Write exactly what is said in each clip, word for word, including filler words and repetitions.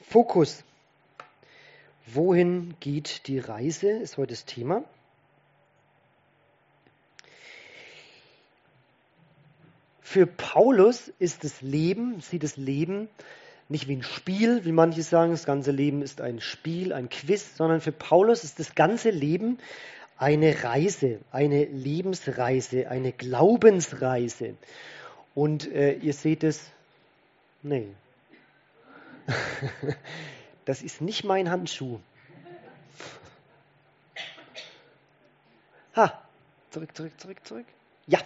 Fokus. Wohin geht die Reise, ist heute das Thema. Für Paulus ist das Leben, sieht das Leben nicht wie ein Spiel, wie manche sagen, das ganze Leben ist ein Spiel, ein Quiz, sondern für Paulus ist das ganze Leben eine Reise, eine Lebensreise, eine Glaubensreise. Und äh, ihr seht es, nee, das ist nicht mein Handschuh. Ha, zurück, zurück, zurück, zurück. Ja.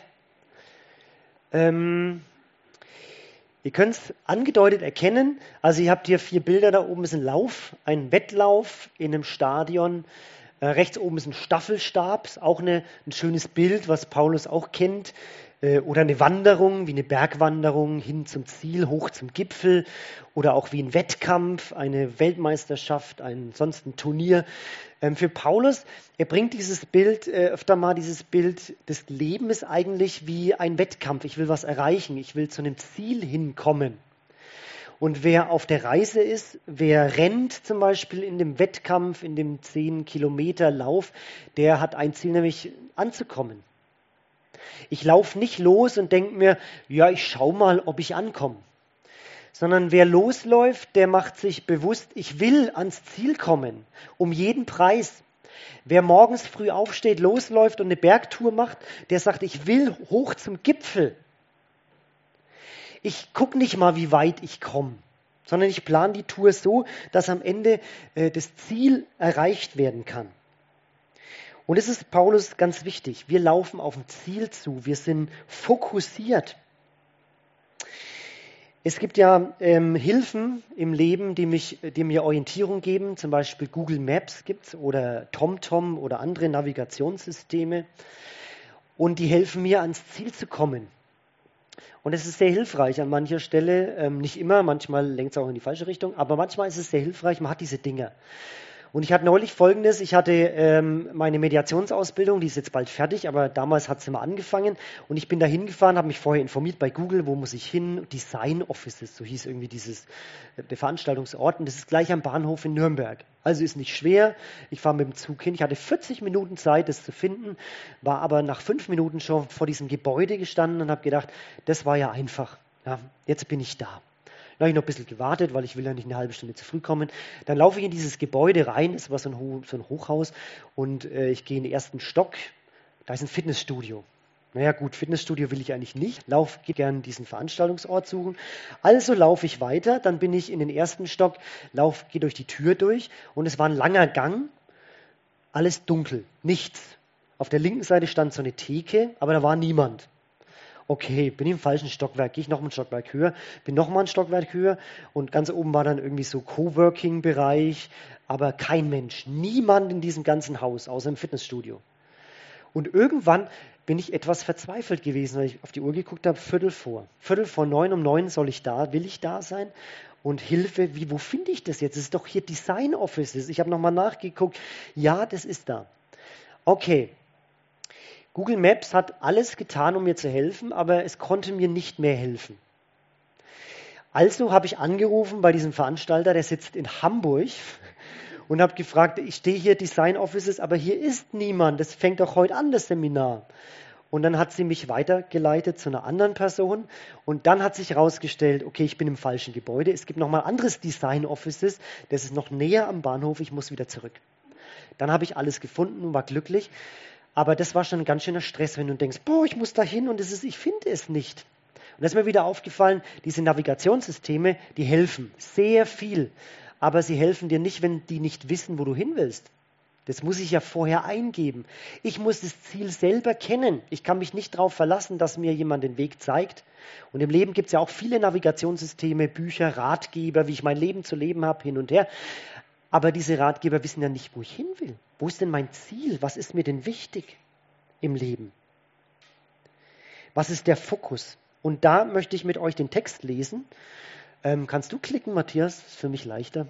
Ähm, ihr könnt es angedeutet erkennen. Also ihr habt hier vier Bilder. Da oben ist ein Lauf, ein Wettlauf in einem Stadion. Äh, rechts oben ist ein Staffelstab. Ist auch eine, ein schönes Bild, was Paulus auch kennt. Äh, oder eine Wanderung, wie eine Bergwanderung hin zum Ziel, hoch zum Gipfel. Oder auch wie ein Wettkampf, eine Weltmeisterschaft, ein sonst ein Turnier. Ähm, für Paulus, er bringt dieses Bild, äh, öfter mal dieses Bild, das Leben ist eigentlich wie ein Wettkampf. Ich will was erreichen, ich will zu einem Ziel hinkommen. Und wer auf der Reise ist, wer rennt zum Beispiel in dem Wettkampf, in dem zehn Kilometer Lauf, der hat ein Ziel, nämlich anzukommen. Ich laufe nicht los und denke mir, ja, ich schau mal, ob ich ankomme. Sondern wer losläuft, der macht sich bewusst, ich will ans Ziel kommen, um jeden Preis. Wer morgens früh aufsteht, losläuft und eine Bergtour macht, der sagt, ich will hoch zum Gipfel. Ich gucke nicht mal, wie weit ich komme, sondern ich plane die Tour so, dass am Ende äh, das Ziel erreicht werden kann. Und es ist Paulus ganz wichtig. Wir laufen auf ein Ziel zu, wir sind fokussiert. Es gibt ja ähm, Hilfen im Leben, die, mich, die mir Orientierung geben, zum Beispiel Google Maps gibt's oder TomTom oder andere Navigationssysteme. Und die helfen mir, ans Ziel zu kommen. Und es ist sehr hilfreich an mancher Stelle, ähm, nicht immer, manchmal lenkt es auch in die falsche Richtung, aber manchmal ist es sehr hilfreich, man hat diese Dinger. Und ich hatte neulich Folgendes, ich hatte ähm, meine Mediationsausbildung, die ist jetzt bald fertig, aber damals hat sie mal angefangen und ich bin da hingefahren, habe mich vorher informiert bei Google, wo muss ich hin, Design Offices, so hieß irgendwie dieses, der Veranstaltungsort und das ist gleich am Bahnhof in Nürnberg. Also ist nicht schwer, ich fahre mit dem Zug hin, ich hatte vierzig Minuten Zeit, das zu finden, war aber nach fünf Minuten schon vor diesem Gebäude gestanden und habe gedacht, das war ja einfach, ja, jetzt bin ich da. Dann habe ich noch ein bisschen gewartet, weil ich will ja nicht eine halbe Stunde zu früh kommen. Dann laufe ich in dieses Gebäude rein, es war so ein, Ho- so ein Hochhaus und äh, ich gehe in den ersten Stock, da ist ein Fitnessstudio. Naja gut, Fitnessstudio will ich eigentlich nicht, laufe gerne diesen Veranstaltungsort suchen. Also laufe ich weiter, dann bin ich in den ersten Stock, laufe, gehe durch die Tür durch und es war ein langer Gang, alles dunkel, nichts. Auf der linken Seite stand so eine Theke, aber da war niemand. Okay, bin ich im falschen Stockwerk, gehe ich noch ein Stockwerk höher, bin noch mal ein Stockwerk höher und ganz oben war dann irgendwie so Coworking-Bereich, aber kein Mensch, niemand in diesem ganzen Haus, außer im Fitnessstudio. Und irgendwann bin ich etwas verzweifelt gewesen, weil ich auf die Uhr geguckt habe, Viertel vor. Viertel vor neun, um neun soll ich da, will ich da sein? Und Hilfe, wie, wo finde ich das jetzt? Es ist doch hier Design Offices. Ich habe nochmal nachgeguckt, ja, das ist da. Okay. Google Maps hat alles getan, um mir zu helfen, aber es konnte mir nicht mehr helfen. Also habe ich angerufen bei diesem Veranstalter, der sitzt in Hamburg und habe gefragt, ich stehe hier Design Offices, aber hier ist niemand, das fängt doch heute an, das Seminar. Und dann hat sie mich weitergeleitet zu einer anderen Person und dann hat sich herausgestellt, okay, ich bin im falschen Gebäude, es gibt nochmal anderes Design Offices, das ist noch näher am Bahnhof, ich muss wieder zurück. Dann habe ich alles gefunden und war glücklich. Aber das war schon ein ganz schöner Stress, wenn du denkst, boah, ich muss da hin und es ist, ich finde es nicht. Und da ist mir wieder aufgefallen, diese Navigationssysteme, die helfen sehr viel. Aber sie helfen dir nicht, wenn die nicht wissen, wo du hin willst. Das muss ich ja vorher eingeben. Ich muss das Ziel selber kennen. Ich kann mich nicht darauf verlassen, dass mir jemand den Weg zeigt. Und im Leben gibt es ja auch viele Navigationssysteme, Bücher, Ratgeber, wie ich mein Leben zu leben habe, hin und her. Aber diese Ratgeber wissen ja nicht, wo ich hin will. Wo ist denn mein Ziel? Was ist mir denn wichtig im Leben? Was ist der Fokus? Und da möchte ich mit euch den Text lesen. Ähm, kannst du klicken, Matthias? Das ist für mich leichter.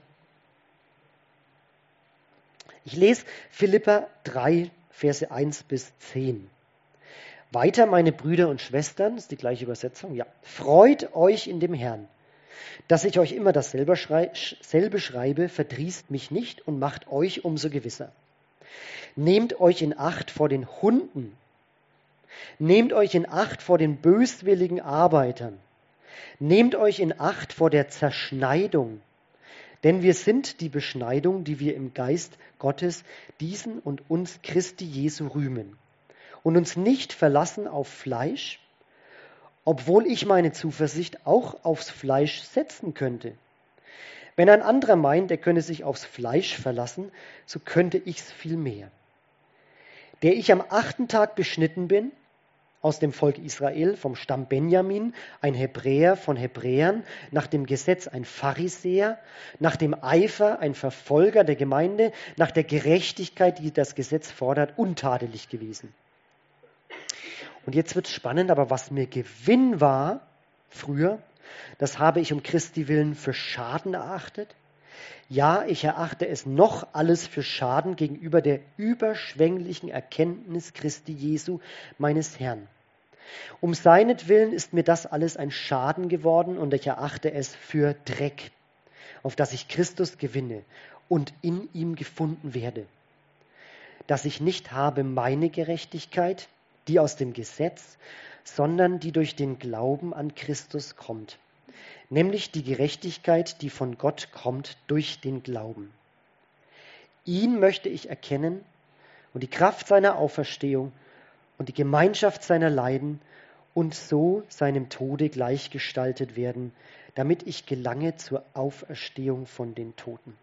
Ich lese Philipper drei, Verse eins bis zehn. Weiter, meine Brüder und Schwestern, das ist die gleiche Übersetzung, ja. Freut euch in dem Herrn. Dass ich euch immer dasselbe schrei- selbe schreibe, verdrießt mich nicht und macht euch umso gewisser. Nehmt euch in Acht vor den Hunden. Nehmt euch in Acht vor den böswilligen Arbeitern. Nehmt euch in Acht vor der Zerschneidung. Denn wir sind die Beschneidung, die wir im Geist Gottes diesen und uns Christi Jesu rühmen. Und uns nicht verlassen auf Fleisch, obwohl ich meine Zuversicht auch aufs Fleisch setzen könnte. Wenn ein anderer meint, er könne sich aufs Fleisch verlassen, so könnte ich's viel mehr. Der ich am achten Tag beschnitten bin, aus dem Volk Israel, vom Stamm Benjamin, ein Hebräer von Hebräern, nach dem Gesetz ein Pharisäer, nach dem Eifer ein Verfolger der Gemeinde, nach der Gerechtigkeit, die das Gesetz fordert, untadelig gewesen. Und jetzt wird es spannend, aber was mir Gewinn war früher, das habe ich um Christi willen für Schaden erachtet. Ja, ich erachte es noch alles für Schaden gegenüber der überschwänglichen Erkenntnis Christi Jesu, meines Herrn. Um seinetwillen ist mir das alles ein Schaden geworden und ich erachte es für Dreck, auf dass ich Christus gewinne und in ihm gefunden werde. Dass ich nicht habe meine Gerechtigkeit, die aus dem Gesetz, sondern die durch den Glauben an Christus kommt. Nämlich die Gerechtigkeit, die von Gott kommt durch den Glauben. Ihn möchte ich erkennen und die Kraft seiner Auferstehung und die Gemeinschaft seiner Leiden und so seinem Tode gleichgestaltet werden, damit ich gelange zur Auferstehung von den Toten.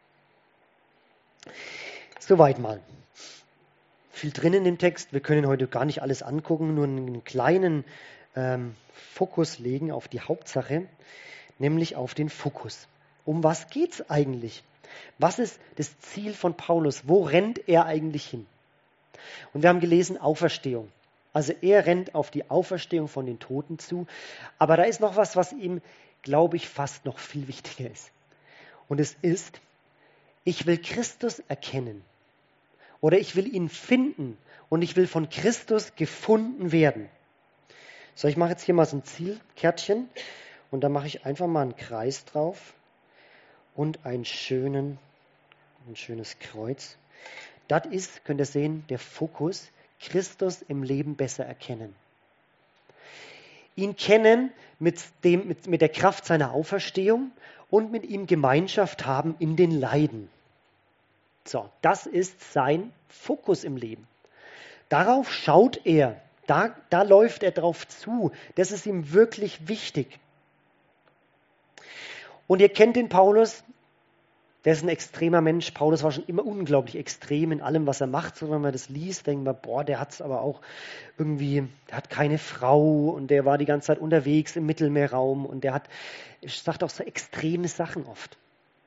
Soweit mal. Viel drin in dem Text. Wir können heute gar nicht alles angucken, nur einen kleinen ähm, Fokus legen auf die Hauptsache, nämlich auf den Fokus. Um was geht es eigentlich? Was ist das Ziel von Paulus? Wo rennt er eigentlich hin? Und wir haben gelesen, Auferstehung. Also er rennt auf die Auferstehung von den Toten zu. Aber da ist noch was, was ihm, glaube ich, fast noch viel wichtiger ist. Und es ist, ich will Christus erkennen. Oder ich will ihn finden und ich will von Christus gefunden werden. So, ich mache jetzt hier mal so ein Zielkärtchen und da mache ich einfach mal einen Kreis drauf und einen schönen, ein schönes Kreuz. Das ist, könnt ihr sehen, der Fokus, Christus im Leben besser erkennen. Ihn kennen mit, dem, mit, mit der Kraft seiner Auferstehung und mit ihm Gemeinschaft haben in den Leiden. So, das ist sein Fokus im Leben. Darauf schaut er, da, da läuft er drauf zu. Das ist ihm wirklich wichtig. Und ihr kennt den Paulus, der ist ein extremer Mensch. Paulus war schon immer unglaublich extrem in allem, was er macht. So, wenn man das liest, denkt man, boah, der hat es aber auch irgendwie, der hat keine Frau und der war die ganze Zeit unterwegs im Mittelmeerraum und der hat, ich sage auch so extreme Sachen oft.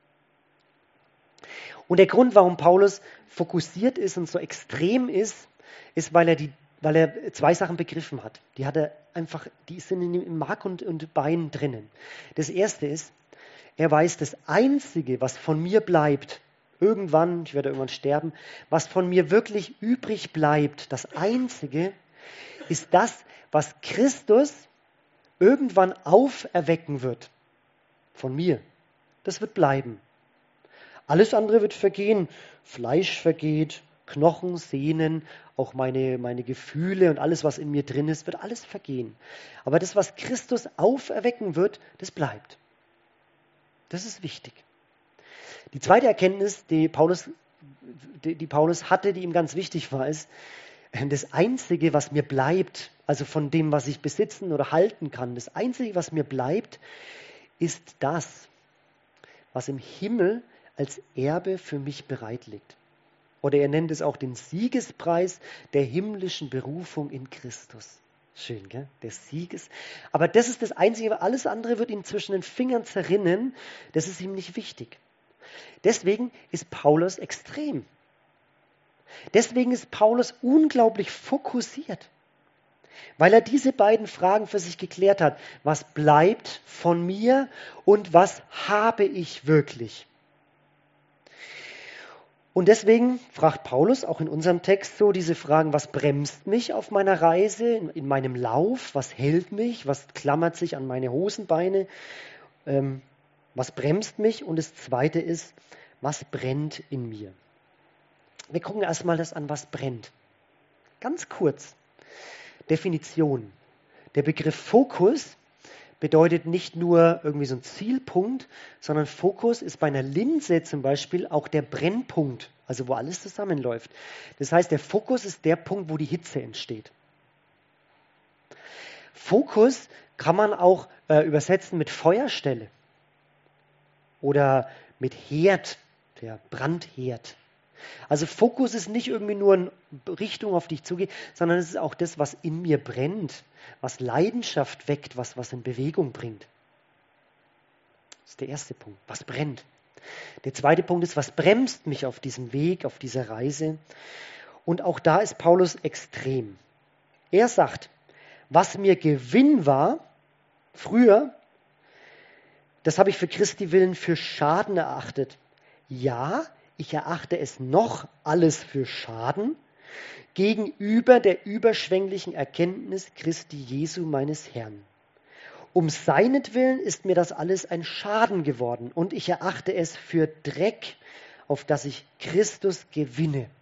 Und der Grund, warum Paulus fokussiert ist und so extrem ist, ist, weil er, die, weil er zwei Sachen begriffen hat. Die hat er einfach, die sind in ihm Mark und, und Bein drinnen. Das erste ist, er weiß, das Einzige, was von mir bleibt, irgendwann, ich werde irgendwann sterben, was von mir wirklich übrig bleibt, das Einzige, ist das, was Christus irgendwann auferwecken wird. Von mir. Das wird bleiben. Alles andere wird vergehen. Fleisch vergeht, Knochen, Sehnen, auch meine, meine Gefühle und alles, was in mir drin ist, wird alles vergehen. Aber das, was Christus auferwecken wird, das bleibt. Das ist wichtig. Die zweite Erkenntnis, die Paulus, die, die Paulus hatte, die ihm ganz wichtig war, ist, das Einzige, was mir bleibt, also von dem, was ich besitzen oder halten kann, das Einzige, was mir bleibt, ist das, was im Himmel als Erbe für mich bereit liegt. Oder er nennt es auch den Siegespreis der himmlischen Berufung in Christus. Schön, gell? Der Sieges. Aber das ist das Einzige, alles andere wird ihm zwischen den Fingern zerrinnen. Das ist ihm nicht wichtig. Deswegen ist Paulus extrem. Deswegen ist Paulus unglaublich fokussiert. Weil er diese beiden Fragen für sich geklärt hat. Was bleibt von mir und was habe ich wirklich? Und deswegen fragt Paulus auch in unserem Text so diese Fragen, was bremst mich auf meiner Reise, in, in meinem Lauf, was hält mich, was klammert sich an meine Hosenbeine ähm, was bremst mich? Und das Zweite ist, was brennt in mir? Wir gucken erstmal das an, was brennt. Ganz kurz. Definition. Der Begriff Fokus bedeutet nicht nur irgendwie so ein Zielpunkt, sondern Fokus ist bei einer Linse zum Beispiel auch der Brennpunkt, also wo alles zusammenläuft. Das heißt, der Fokus ist der Punkt, wo die Hitze entsteht. Fokus kann man auch äh, übersetzen mit Feuerstelle oder mit Herd, der Brandherd. Also Fokus ist nicht irgendwie nur eine Richtung, auf die ich zugehe, sondern es ist auch das, was in mir brennt, was Leidenschaft weckt, was, was in Bewegung bringt. Das ist der erste Punkt, was brennt. Der zweite Punkt ist, was bremst mich auf diesem Weg, auf dieser Reise. Und auch da ist Paulus extrem. Er sagt, was mir Gewinn war, früher, das habe ich für Christi willen für Schaden erachtet. Ja, ich erachte es noch alles für Schaden gegenüber der überschwänglichen Erkenntnis Christi Jesu meines Herrn. Um seinetwillen ist mir das alles ein Schaden geworden und ich erachte es für Dreck, auf das ich Christus gewinne.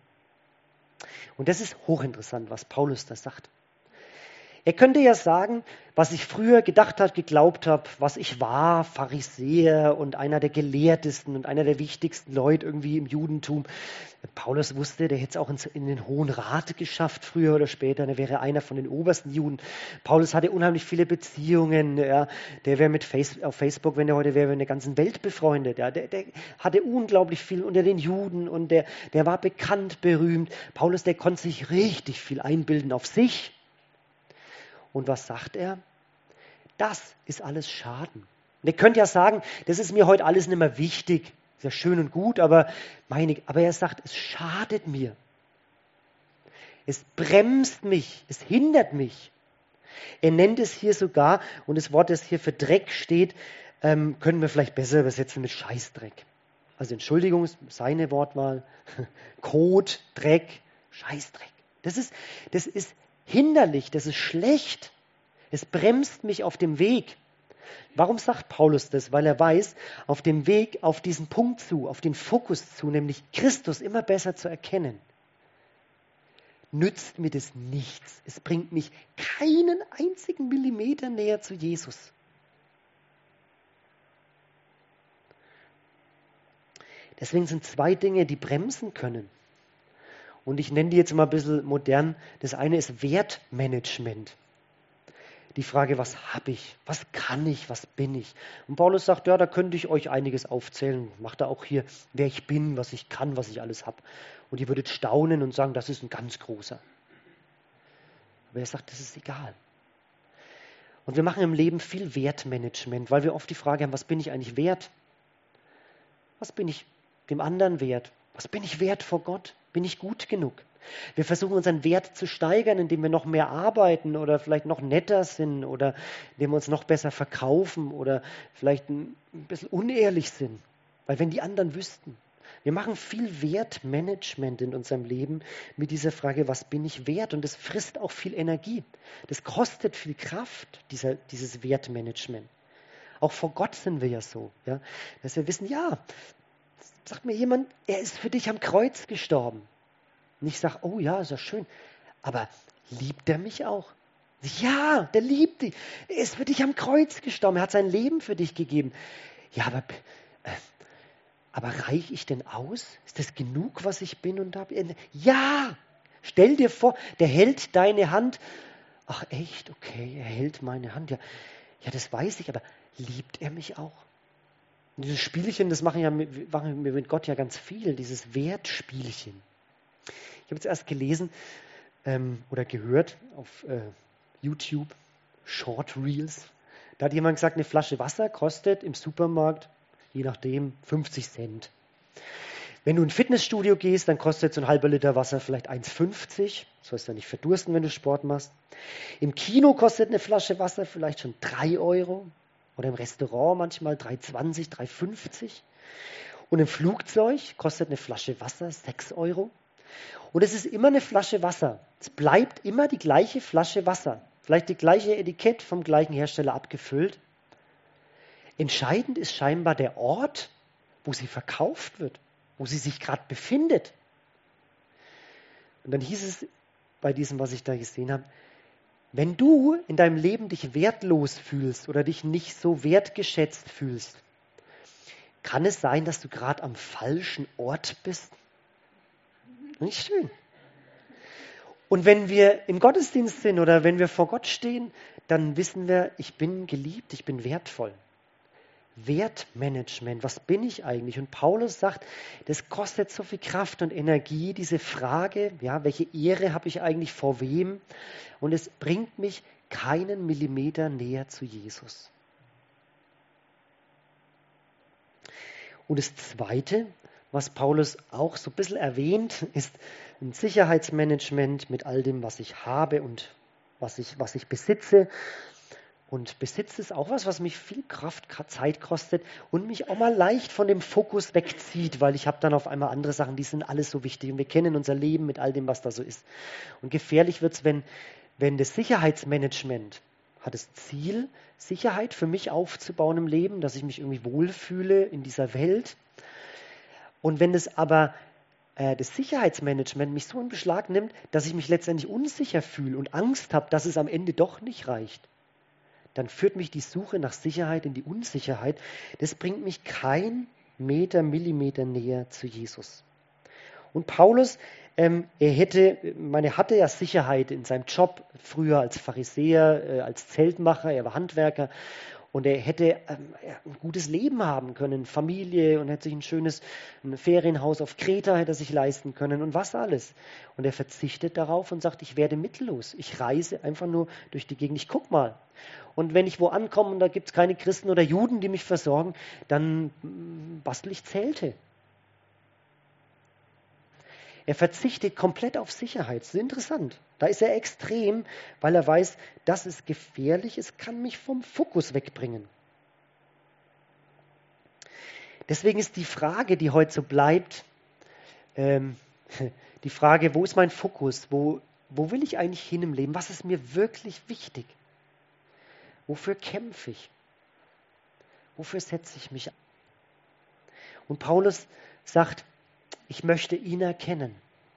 Und das ist hochinteressant, was Paulus da sagt. Er könnte ja sagen, was ich früher gedacht habe, geglaubt habe, was ich war, Pharisäer und einer der gelehrtesten und einer der wichtigsten Leute irgendwie im Judentum. Paulus wusste, der hätte es auch in den Hohen Rat geschafft, früher oder später. Der wäre einer von den obersten Juden. Paulus hatte unheimlich viele Beziehungen. Ja. Der wäre mit Face, auf Facebook, wenn er heute wäre, in der ganzen Welt befreundet. Ja. Der, der hatte unglaublich viel unter den Juden und der, der war bekannt, berühmt. Paulus, der konnte sich richtig viel einbilden auf sich. Und was sagt er? Das ist alles Schaden. Und ihr könnt ja sagen, das ist mir heute alles nicht mehr wichtig. Ist ja schön und gut, aber, meine, aber er sagt, es schadet mir. Es bremst mich, es hindert mich. Er nennt es hier sogar, und das Wort, das hier für Dreck steht, ähm, können wir vielleicht besser übersetzen mit Scheißdreck. Also Entschuldigung, seine Wortwahl. Kot, Dreck, Scheißdreck. Das ist, das ist hinderlich, das ist schlecht. Es bremst mich auf dem Weg. Warum sagt Paulus das? Weil er weiß, auf dem Weg auf diesen Punkt zu, auf den Fokus zu, nämlich Christus immer besser zu erkennen, nützt mir das nichts. Es bringt mich keinen einzigen Millimeter näher zu Jesus. Deswegen sind zwei Dinge, die bremsen können. Und ich nenne die jetzt mal ein bisschen modern. Das eine ist Wertmanagement. Die Frage, was habe ich? Was kann ich? Was bin ich? Und Paulus sagt, ja, da könnte ich euch einiges aufzählen. Macht er auch hier, wer ich bin, was ich kann, was ich alles habe. Und ihr würdet staunen und sagen, das ist ein ganz großer. Aber er sagt, das ist egal. Und wir machen im Leben viel Wertmanagement, weil wir oft die Frage haben, was bin ich eigentlich wert? Was bin ich dem anderen wert? Was bin ich wert vor Gott? Bin ich gut genug? Wir versuchen unseren Wert zu steigern, indem wir noch mehr arbeiten oder vielleicht noch netter sind oder indem wir uns noch besser verkaufen oder vielleicht ein bisschen unehrlich sind. Weil wenn die anderen wüssten, wir machen viel Wertmanagement in unserem Leben mit dieser Frage, was bin ich wert? Und das frisst auch viel Energie. Das kostet viel Kraft, dieser, dieses Wertmanagement. Auch vor Gott sind wir ja so, ja, dass wir wissen, ja, sagt mir jemand, er ist für dich am Kreuz gestorben. Und ich sage, oh ja, ist ja schön. Aber liebt er mich auch? Ja, der liebt dich. Er ist für dich am Kreuz gestorben. Er hat sein Leben für dich gegeben. Ja, aber, äh, aber reiche ich denn aus? Ist das genug, was ich bin und habe? Ja, stell dir vor, der hält deine Hand. Ach echt, okay, er hält meine Hand. Ja, ja, das weiß ich, aber liebt er mich auch? Und dieses Spielchen, das machen, ja, machen wir mit Gott ja ganz viel, dieses Wertspielchen. Ich habe jetzt erst gelesen ähm, oder gehört auf äh, YouTube, Short Reels. Da hat jemand gesagt, eine Flasche Wasser kostet im Supermarkt, je nachdem, fünfzig Cent. Wenn du in ein Fitnessstudio gehst, dann kostet so ein halber Liter Wasser vielleicht eins fünfzig. Du sollst ja nicht verdursten, wenn du Sport machst. Im Kino kostet eine Flasche Wasser vielleicht schon drei Euro. Oder im Restaurant manchmal drei zwanzig, drei fünfzig. Und im Flugzeug kostet eine Flasche Wasser sechs Euro. Und es ist immer eine Flasche Wasser. Es bleibt immer die gleiche Flasche Wasser. Vielleicht die gleiche Etikett vom gleichen Hersteller abgefüllt. Entscheidend ist scheinbar der Ort, wo sie verkauft wird, wo sie sich gerade befindet. Und dann hieß es bei diesem, was ich da gesehen habe, wenn du in deinem Leben dich wertlos fühlst oder dich nicht so wertgeschätzt fühlst, kann es sein, dass du gerade am falschen Ort bist? Nicht schön. Und wenn wir im Gottesdienst sind oder wenn wir vor Gott stehen, dann wissen wir, ich bin geliebt, ich bin wertvoll. Wertmanagement, was bin ich eigentlich? Und Paulus sagt, das kostet so viel Kraft und Energie, diese Frage, ja, welche Ehre habe ich eigentlich vor wem? Und es bringt mich keinen Millimeter näher zu Jesus. Und das Zweite, was Paulus auch so ein bisschen erwähnt, ist ein Sicherheitsmanagement mit all dem, was ich habe und was ich, was ich besitze. Und Besitz ist auch was, was mich viel Kraft, Zeit kostet und mich auch mal leicht von dem Fokus wegzieht, weil ich habe dann auf einmal andere Sachen, die sind alles so wichtig. Und wir kennen unser Leben mit all dem, was da so ist. Und gefährlich wird es, wenn, wenn das Sicherheitsmanagement hat das Ziel, Sicherheit für mich aufzubauen im Leben, dass ich mich irgendwie wohlfühle in dieser Welt. Und wenn es aber äh, das Sicherheitsmanagement mich so in Beschlag nimmt, dass ich mich letztendlich unsicher fühle und Angst habe, dass es am Ende doch nicht reicht, dann führt mich die Suche nach Sicherheit in die Unsicherheit. Das bringt mich kein Meter, Millimeter näher zu Jesus. Und Paulus, ähm, er hätte, meine, hatte ja Sicherheit in seinem Job, früher als Pharisäer, äh, als Zeltmacher, er war Handwerker. Und er hätte ähm, ein gutes Leben haben können, Familie, und hätte sich ein schönes ein Ferienhaus auf Kreta hätte er sich leisten können und was alles. Und er verzichtet darauf und sagt, ich werde mittellos. Ich reise einfach nur durch die Gegend. Ich guck mal. Und wenn ich wo ankomme und da gibt es keine Christen oder Juden, die mich versorgen, dann bastel ich Zelte. Er verzichtet komplett auf Sicherheit. Das ist interessant. Da ist er extrem, weil er weiß, das ist gefährlich, es kann mich vom Fokus wegbringen. Deswegen ist die Frage, die heute so bleibt, ähm, die Frage, wo ist mein Fokus? Wo, wo will ich eigentlich hin im Leben? Was ist mir wirklich wichtig? Wofür kämpfe ich? Wofür setze ich mich ein? Und Paulus sagt, ich möchte ihn erkennen.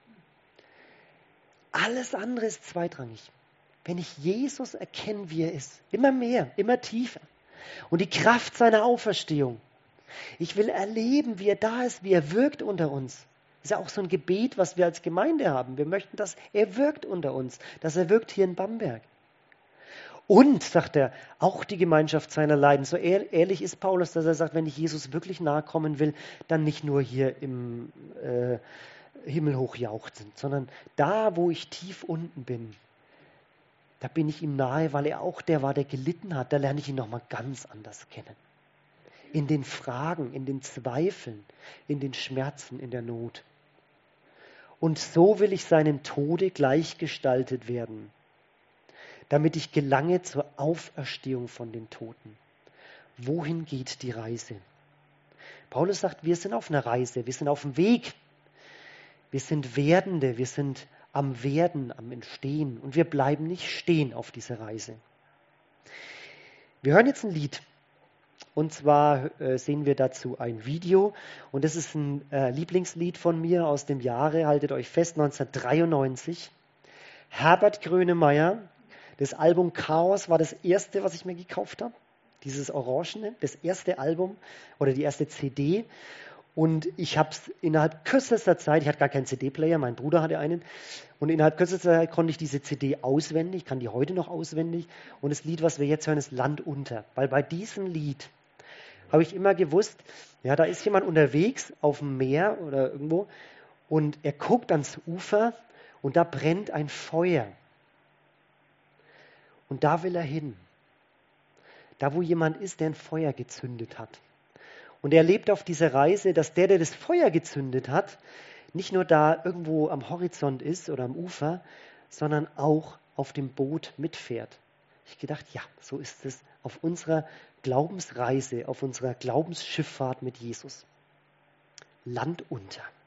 Alles andere ist zweitrangig. Wenn ich Jesus erkenne, wie er ist, immer mehr, immer tiefer. Und die Kraft seiner Auferstehung. Ich will erleben, wie er da ist, wie er wirkt unter uns. Das ist ja auch so ein Gebet, was wir als Gemeinde haben. Wir möchten, dass er wirkt unter uns, dass er wirkt hier in Bamberg. Und, sagt er, auch die Gemeinschaft seiner Leiden. So ehrlich ist Paulus, dass er sagt, wenn ich Jesus wirklich nahe kommen will, dann nicht nur hier im äh, Himmel hoch jauchzend, sondern da, wo ich tief unten bin, da bin ich ihm nahe, weil er auch der war, der gelitten hat. Da lerne ich ihn nochmal ganz anders kennen. In den Fragen, in den Zweifeln, in den Schmerzen, in der Not. Und so will ich seinem Tode gleichgestaltet werden, damit ich gelange zur Auferstehung von den Toten. Wohin geht die Reise? Paulus sagt, wir sind auf einer Reise, wir sind auf dem Weg. Wir sind Werdende, wir sind am Werden, am Entstehen und wir bleiben nicht stehen auf dieser Reise. Wir hören jetzt ein Lied und zwar äh, sehen wir dazu ein Video und das ist ein äh, Lieblingslied von mir aus dem Jahre, haltet euch fest, neunzehnhundertdreiundneunzig. Herbert Grönemeyer. Das Album Chaos war das erste, was ich mir gekauft habe. Dieses Orangene, das erste Album oder die erste C D. Und ich habe es innerhalb kürzester Zeit, ich hatte gar keinen C D-Player, mein Bruder hatte einen. Und innerhalb kürzester Zeit konnte ich diese C D auswendig, kann die heute noch auswendig. Und das Lied, was wir jetzt hören, ist Land unter. Weil bei diesem Lied habe ich immer gewusst, ja, da ist jemand unterwegs auf dem Meer oder irgendwo. Und er guckt ans Ufer und da brennt ein Feuer. Und da will er hin. Da, wo jemand ist, der ein Feuer gezündet hat. Und er erlebt auf dieser Reise, dass der, der das Feuer gezündet hat, nicht nur da irgendwo am Horizont ist oder am Ufer, sondern auch auf dem Boot mitfährt. Ich gedacht, ja, so ist es auf unserer Glaubensreise, auf unserer Glaubensschifffahrt mit Jesus. Land unter.